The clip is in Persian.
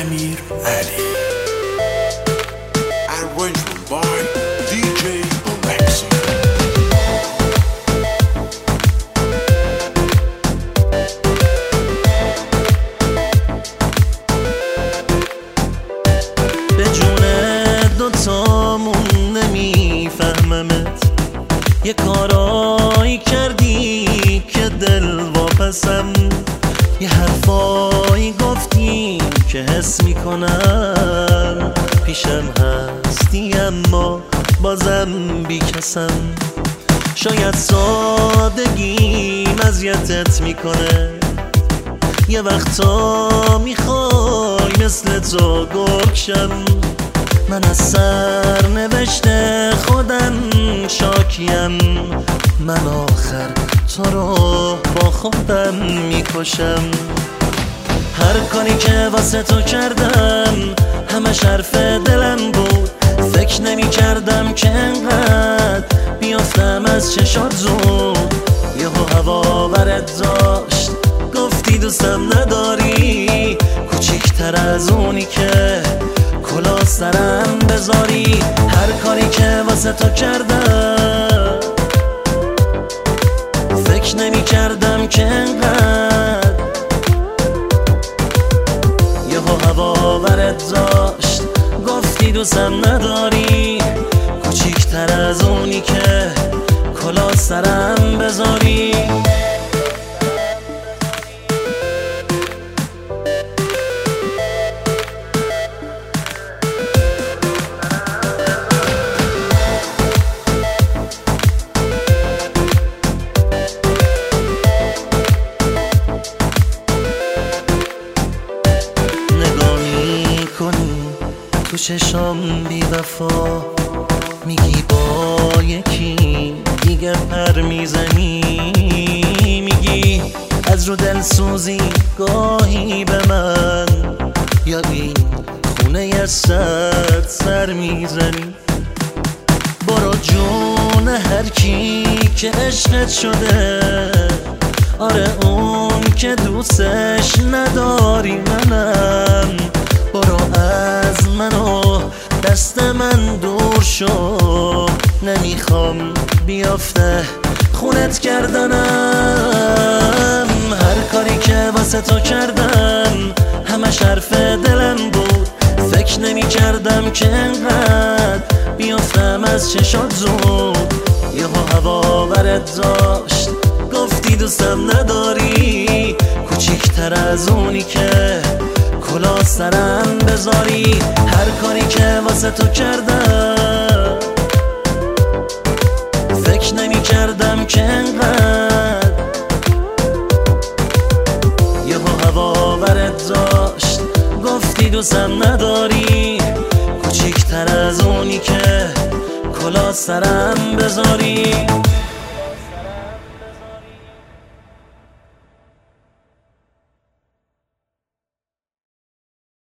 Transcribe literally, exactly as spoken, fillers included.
امیر علی. Arrangement by دی جی Alexi. به جون دوتامون نمیفهممت، یه کارایی کردی که دل واپسم، یه حرفایی گفتی که حس میکنم پیشم هستی اما بازم بیکسم. شاید سادگیم اذیتت میکنه، یه وقتا میخوای مثل تو گرگشم. من از سر نوشته خودم شاکیم، من آخر تو رو با خودم میکشم. هر کاری که واسه تو کردم همش حرف دلم بود، فکر نمی کردم که انقدر بیافتم از چشات زود. یهو هوا برت داشت گفتی دوستم نداری، کوچیکتر از اونی که کلاه سرم بذاری. هر کاری که واسه تو کردم فکر نمی کردم که انقدر یهو هوا برت داشت گفتی دوستم نداری، کوچیکتر از اونی که کلاه سرم بذاری. تو چشام بی وفا میگی با یکی دیگه پر میزنی، میگی از رو دل سوزی گاهی به من، یا این خونه یه صد سر میزنی. برو جون هر کی که عشقت شده، آره اون که دوستش نداری منم. برو از منو دست من دور شو، نمیخوام بیافته خونت کردنم. هر کاری که واسه تو کردم همش حرف دلم بود، فکر نمی کردم که انقدر بیافتم از چشات زود. یهو هوا برت داشت گفتی دوستم نداری، کوچیکتر از اونی که کلاه سرم بذاری. هر کاری که واسه تو کردم فکر نمی کردم که انقدر یهو هوا برت داشت گفتی دوستم نداری، کوچیکتر از اونی که کلاه سرم بذاری.